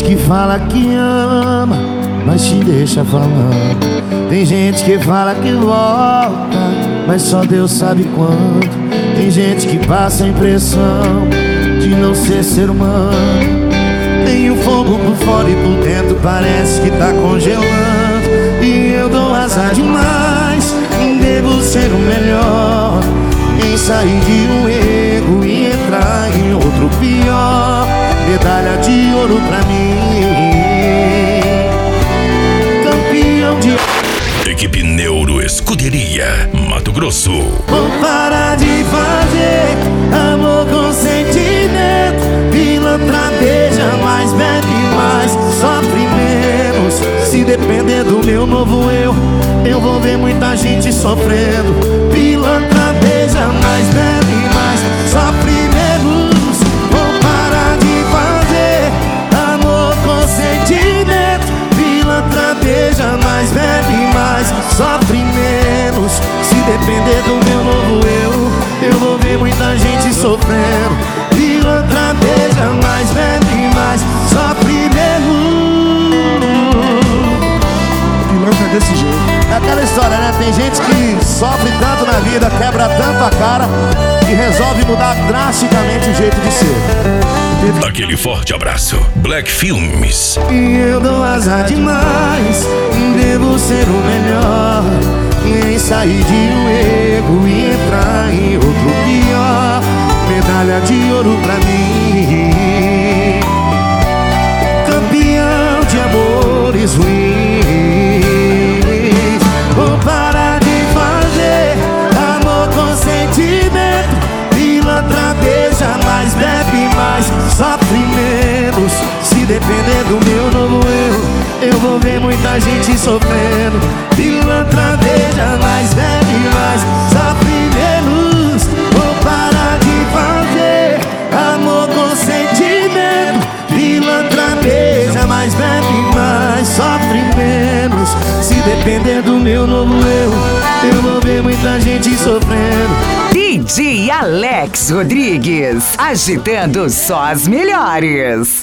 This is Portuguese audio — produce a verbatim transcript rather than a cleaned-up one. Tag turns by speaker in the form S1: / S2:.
S1: gente que fala que ama, mas te deixa falando. Tem gente que fala que volta, mas só Deus sabe quando. Tem gente que passa a impressão de não ser ser humano. Tem o fogo por fora e por dentro parece que tá congelando. E eu dou azar demais, devo ser o melhor em sair de um erro e entrar em outro pior. Medalha de ouro pra mim, campeão de...
S2: Equipe Neuro Escuderia, Mato Grosso.
S1: Vou parar de fazer amor com sentimento. Pilantra beija mais, bebe mais, sofre menos. Se depender do meu novo eu, eu vou ver muita gente sofrendo. Pilantra beija mais, bebe mais, sofre menos. Vou parar de fazer amor com sentimento. Pilantra beija mais, bebe mais, sofre menos. Se depender do meu novo eu, eu vou ver muita gente sofrendo. Pilantra beija mais, bebe mais, sofre menos. Pilantra é desse jeito. É aquela história, né? Tem gente que sofre tanto na vida, quebra tanto a cara, que resolve mudar drasticamente o jeito de ser.
S2: Aquele forte abraço. Black Filmes.
S1: E eu dou azar demais, devo ser o melhor em sair de um erro e entrar em outro pior. Medalha de ouro pra mim, campeão de amores ruins. Vou parar de fazer amor com sentimento. Pilantra beija mais, bebe mais, sofre menos. Se depender do meu novo eu, eu vou ver muita gente sofrendo. Pilantra beija mais, bebe mais, sofre menos. Vou parar de fazer amor com sentimento. Pilantra beija mais, bebe mais, sofre menos. Se depender do meu novo eu, eu vou ver muita gente sofrendo.
S3: D J Alex Rodrigues, agitando só as melhores.